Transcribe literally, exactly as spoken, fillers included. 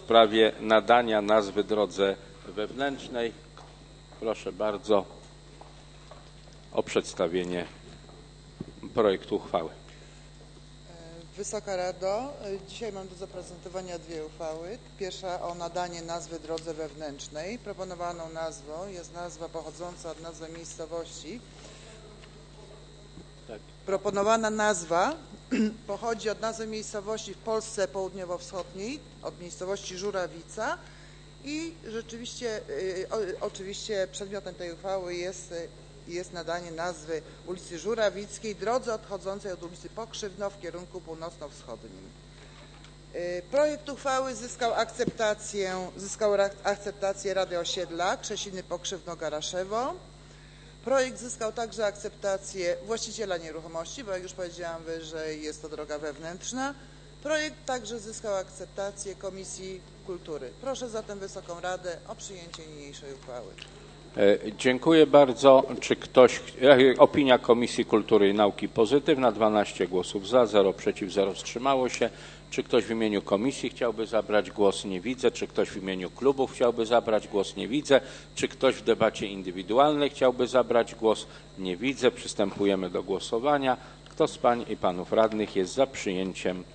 sprawie nadania nazwy drodze wewnętrznej. Proszę bardzo o przedstawienie projektu uchwały. Wysoka Rado, dzisiaj mam do zaprezentowania dwie uchwały. Pierwsza o nadanie nazwy drodze wewnętrznej. Proponowaną nazwą jest nazwa pochodząca od nazwy miejscowości. Tak. Proponowana nazwa pochodzi od nazwy miejscowości w Polsce południowo-wschodniej, od miejscowości Żurawica i rzeczywiście, y, o, oczywiście przedmiotem tej uchwały jest, jest nadanie nazwy ulicy Żurawickiej, drodze odchodzącej od ulicy Pokrzywno w kierunku północno-wschodnim. Y, projekt uchwały zyskał akceptację, zyskał akceptację Rady Osiedla Krzesiny Pokrzywno-Garaszewo. Projekt zyskał także akceptację właściciela nieruchomości, bo jak już powiedziałam wyżej, jest to droga wewnętrzna. Projekt także zyskał akceptację Komisji Kultury. Proszę zatem Wysoką Radę o przyjęcie niniejszej uchwały. Dziękuję bardzo. Czy ktoś, opinia Komisji Kultury i Nauki pozytywna, dwanaście głosów za, zero przeciw, zero wstrzymało się. Czy ktoś w imieniu komisji chciałby zabrać głos? Nie widzę. Czy ktoś w imieniu klubów chciałby zabrać głos? Nie widzę. Czy ktoś w debacie indywidualnej chciałby zabrać głos? Nie widzę. Przystępujemy do głosowania. Kto z pań i panów radnych jest za przyjęciem